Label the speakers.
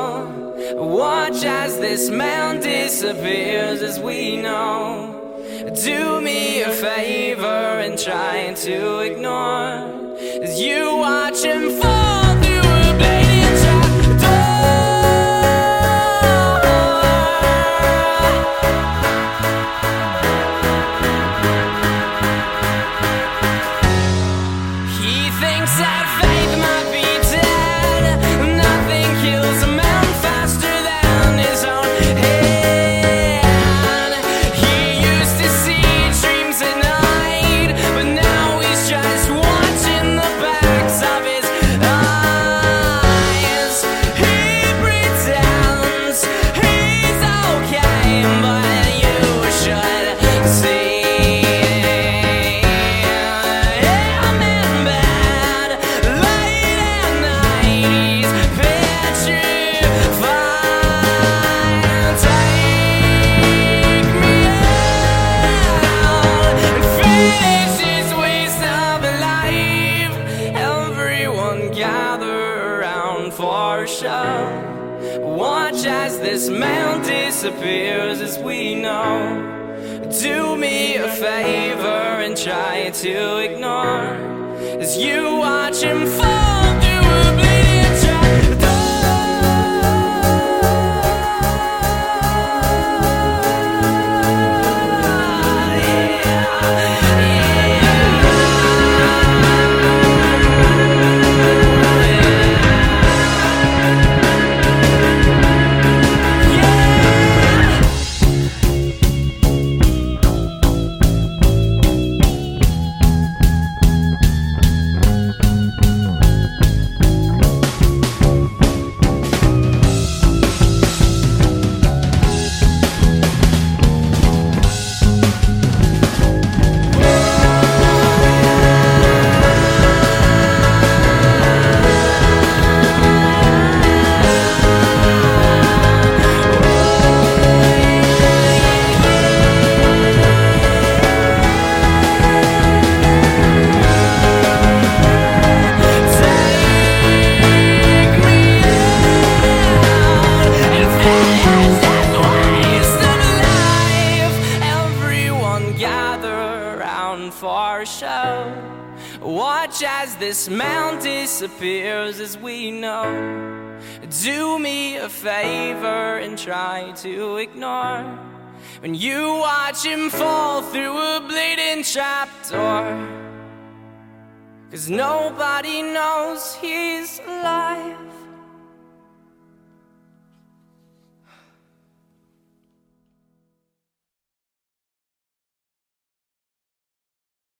Speaker 1: Watch as this man disappears as we know. Do me a favor and try to ignore as you watch him fall through a bladed trapdoor. He thinks that faith might be dead. Nothing kills a man faster than his own head. He used to see dreams at night, but now he's just watching the backs of his eyes. He pretends he's okay, but you should see. For a show. Watch as this man disappears as we know. Do me a favor and try to ignore as you watch him fall through a bleeding trapdoor. For a show. Watch as this man disappears as we know. Do me a favor and try to ignore when you watch him fall through a bleeding trapdoor. 'Cause nobody knows he's alive.